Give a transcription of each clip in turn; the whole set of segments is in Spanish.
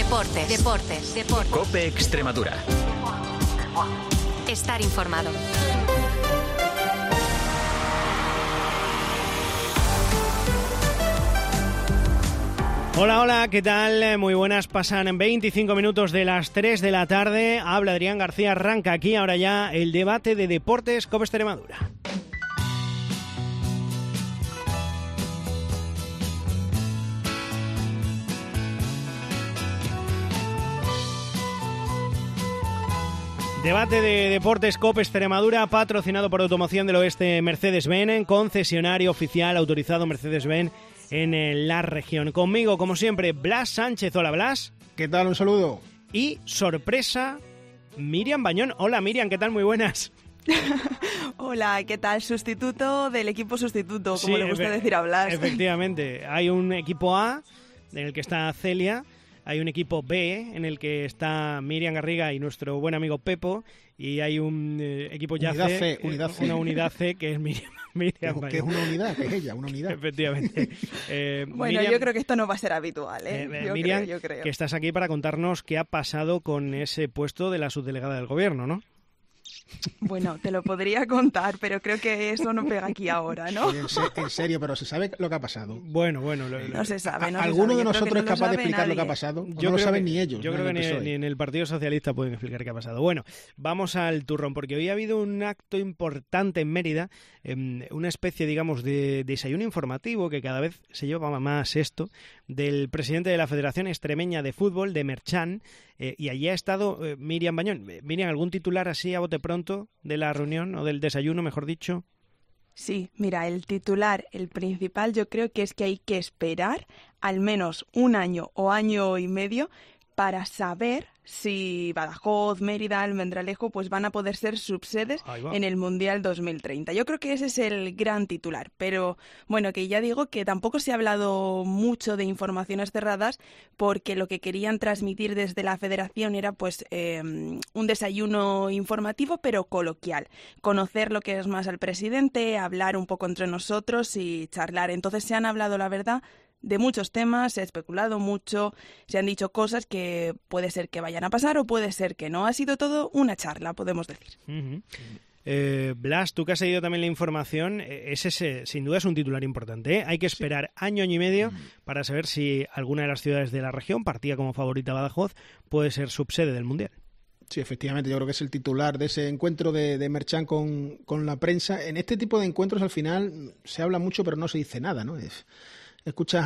Deportes. COPE Extremadura. Estar informado. Hola, ¿qué tal? Muy buenas, pasan 25 minutos de las 3 de la tarde. Habla Adrián García, arranca aquí ahora ya el debate de Deportes COPE Extremadura. Debate de Deportes COPE Extremadura, patrocinado por Automoción del Oeste Mercedes-Benz, concesionario oficial autorizado Mercedes-Benz en la región. Conmigo, como siempre, Blas Sánchez. Hola, Blas. ¿Qué tal? Un saludo. Y sorpresa, Miriam Bañón. Hola, Miriam, ¿qué tal? Muy buenas. Hola, ¿qué tal? Sustituto del equipo sustituto, como le gusta decir a Blas. Efectivamente, hay un equipo A en el que está Celia. Hay un equipo B en el que está Miriam Garriga y nuestro buen amigo Pepo, y hay un equipo ya unidad C. Una unidad C que es Miriam que es una unidad, que es ella, una unidad. Efectivamente. Bueno, Miriam, yo creo que esto no va a ser habitual, Miriam, yo creo. Que estás aquí para contarnos qué ha pasado con ese puesto de la subdelegada del gobierno, ¿no? Bueno, te lo podría contar, pero creo que eso no pega aquí ahora, ¿no? En serio, pero ¿se sabe lo que ha pasado? Bueno. No se sabe. ¿Alguno de nosotros es capaz de explicar lo que ha pasado? No lo saben ni ellos. Yo creo que ni en el Partido Socialista pueden explicar qué ha pasado. Bueno, vamos al turrón, porque hoy ha habido un acto importante en Mérida, una especie, digamos, de desayuno informativo, que cada vez se lleva más esto, del presidente de la Federación Extremeña de Fútbol, de Merchan, y allí ha estado Miriam Bañón. Miriam, ¿algún titular así a bote pronto de la reunión, o del desayuno, mejor dicho? Sí, mira, el titular, el principal, yo creo que es que hay que esperar al menos un año o año y medio para saber si Badajoz, Mérida, Almendralejo pues van a poder ser subsedes en el Mundial 2030. Yo creo que ese es el gran titular, pero bueno, que ya digo que tampoco se ha hablado mucho de informaciones cerradas, porque lo que querían transmitir desde la Federación era pues un desayuno informativo pero coloquial, conocer lo que es más al presidente, hablar un poco entre nosotros y charlar. Entonces se han hablado, la verdad, de muchos temas, se ha especulado mucho, se han dicho cosas que puede ser que vayan a pasar o puede ser que no. Ha sido todo una charla, podemos decir. Uh-huh. Blas, tú que has seguido también la información, ese sin duda es un titular importante, ¿eh? Hay que esperar año y medio para saber si alguna de las ciudades de la región, partida como favorita Badajoz, puede ser subsede del Mundial. Sí, efectivamente, yo creo que es el titular de ese encuentro de Merchan con la prensa. En este tipo de encuentros al final se habla mucho pero no se dice nada, ¿no? Escuchas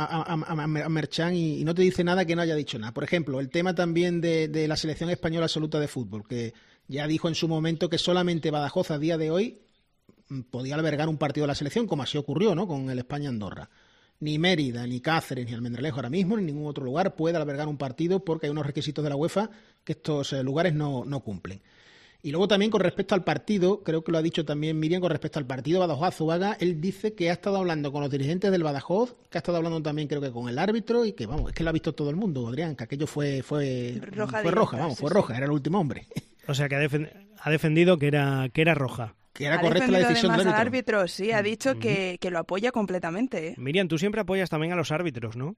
a Merchan y no te dice nada que no haya dicho nada. Por ejemplo, el tema también de la selección española absoluta de fútbol, que ya dijo en su momento que solamente Badajoz a día de hoy podía albergar un partido de la selección, como así ocurrió, ¿no?, con el España-Andorra. Ni Mérida, ni Cáceres, ni Almendralejo ahora mismo, ni ningún otro lugar puede albergar un partido porque hay unos requisitos de la UEFA que estos lugares no cumplen. Y luego también con respecto al partido, creo que lo ha dicho también Miriam, con respecto al partido Badajoz-Azuaga, él dice que ha estado hablando con los dirigentes del Badajoz, que ha estado hablando también creo que con el árbitro y que, vamos, es que lo ha visto todo el mundo, Adrián, que aquello fue roja, era el último hombre. O sea que ha defendido que era roja. Que era correcta la decisión del árbitro. Sí, ha dicho que lo apoya completamente, ¿eh? Miriam, tú siempre apoyas también a los árbitros, ¿no?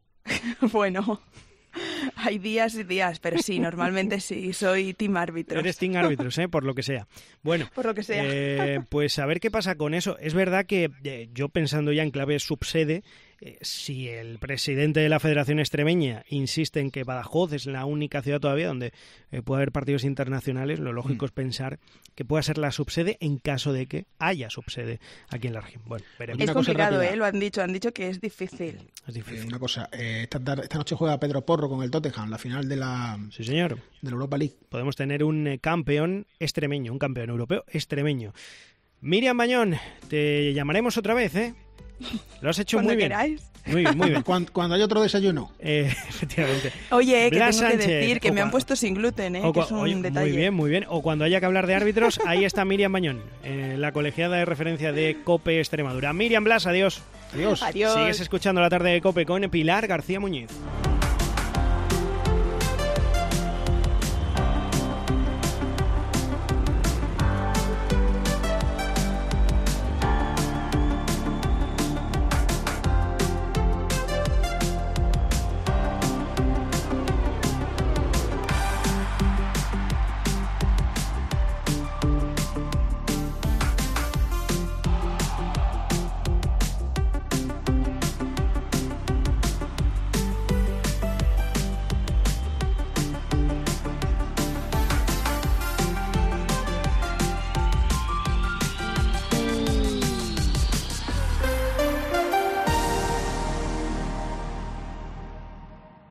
Bueno, hay días y días, pero sí, normalmente sí, soy team árbitros. Eres team árbitros, por lo que sea. Bueno, por lo que sea. Pues a ver qué pasa con eso. Es verdad que yo, pensando ya en clave subsede, si el presidente de la Federación Extremeña insiste en que Badajoz es la única ciudad todavía donde puede haber partidos internacionales, lo lógico es pensar que pueda ser la subsede en caso de que haya subsede aquí en la región. Bueno, veremos. Es complicado, lo han dicho que es difícil. Es difícil. Una cosa, esta noche juega Pedro Porro con el Tottenham, la final de la sí, señor, de la Europa League. Podemos tener un campeón extremeño, un campeón europeo extremeño. Miriam Bañón, te llamaremos otra vez, ¿eh? Lo has hecho muy bien. Queráis. Muy bien, muy bien. Cuando haya otro desayuno. Efectivamente. Oye, que Blas tengo Sánchez, que decir que me han puesto sin gluten, que es un detalle. Muy bien, muy bien. O cuando haya que hablar de árbitros, ahí está Miriam Bañón, la colegiada de referencia de COPE Extremadura. Miriam, Blas, adiós. Adiós. Adiós. Sigues escuchando La Tarde de COPE con Pilar García Muñiz.